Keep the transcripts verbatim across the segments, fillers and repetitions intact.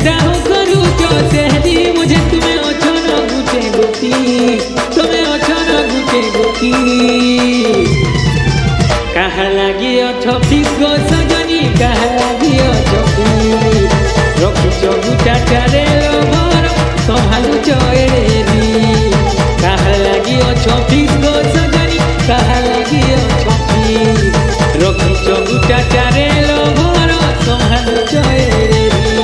भेदा हो करू जो सेहरी मुझे तुम्हें अचन गुटे गोटी तुम्हें अचन गुटे गोटी कहा लगी अछ फिको सजनी कहा लगी अछ रखुच गुटा चारे लभर संभालुच एड़ी कहा लगी अछ फिको सजनी कहा लगी अछ रखुच गुटा चारे लभर संभालुच एड़ी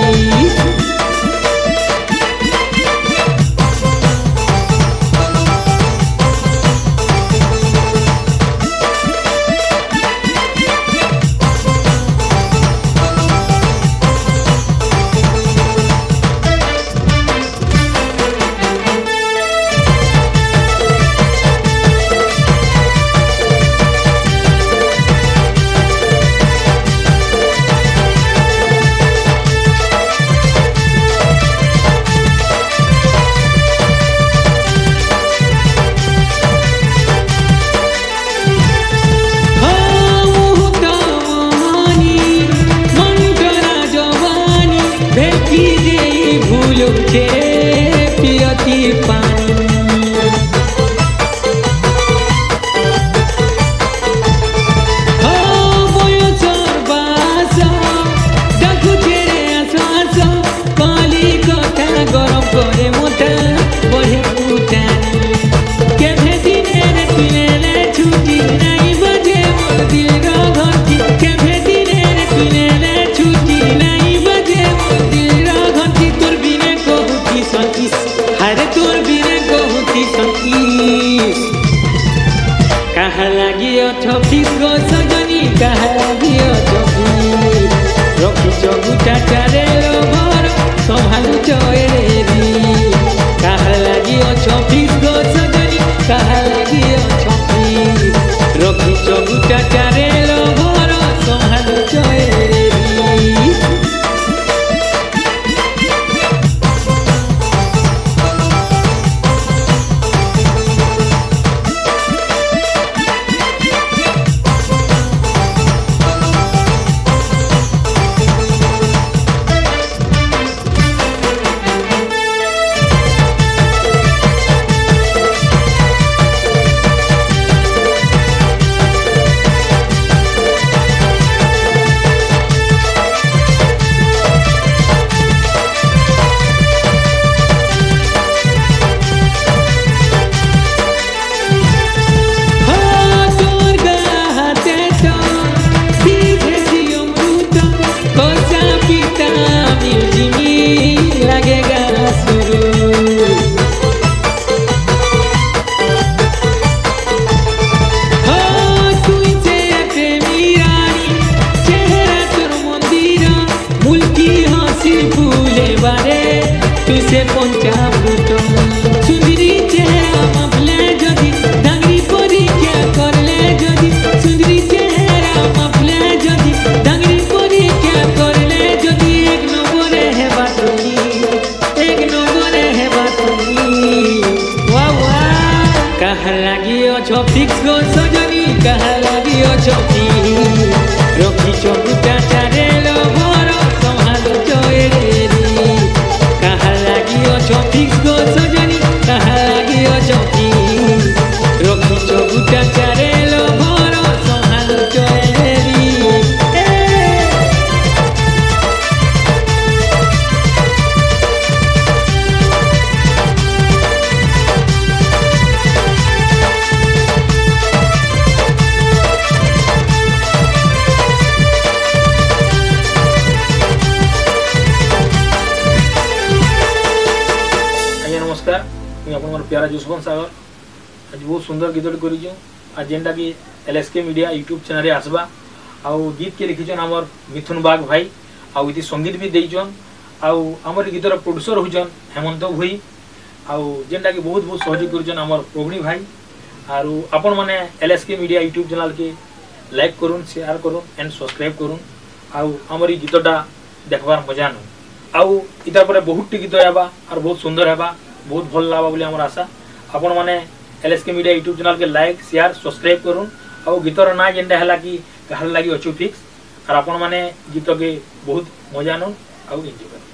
प्यारा जसवंत सागर आज बहुत सुंदर गीत कर आज जेनटा कि एलएसके मीडिया यूट्यूब चैनल आसबा आउ गीत के लिखिछन हमर मिथुन बाग भाई आउ इति संगीत भी देइछन आउ हमर गीतर प्रोड्यूसर होजन हेमंत भई आउ जेनटा कि बहुत बहुत सहयोग करजन हमर प्रोगणी भाई आरु आपण माने एलएसके मीडिया यूट्यूब चैनल के लाइक करून शेयर करून एंड सब्सक्राइब करून आउ हमर गीतटा देखबार मजा न आउ इतार पर बहुत गीत आबा और बहुत सुंदर हेबा बहुत भल लागबा बोली हमर आशा आपण माने एलएसके मीडिया यूट्यूब चैनल के लाइक शेयर सब्सक्राइब करून आउ गीतर ना जेंडा हला कि कहल लागि अछु फिक्स और आपण माने गीत के बहुत मजा न आउ एंजॉय कर।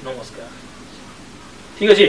नमस्कार। ठीक अच्छे।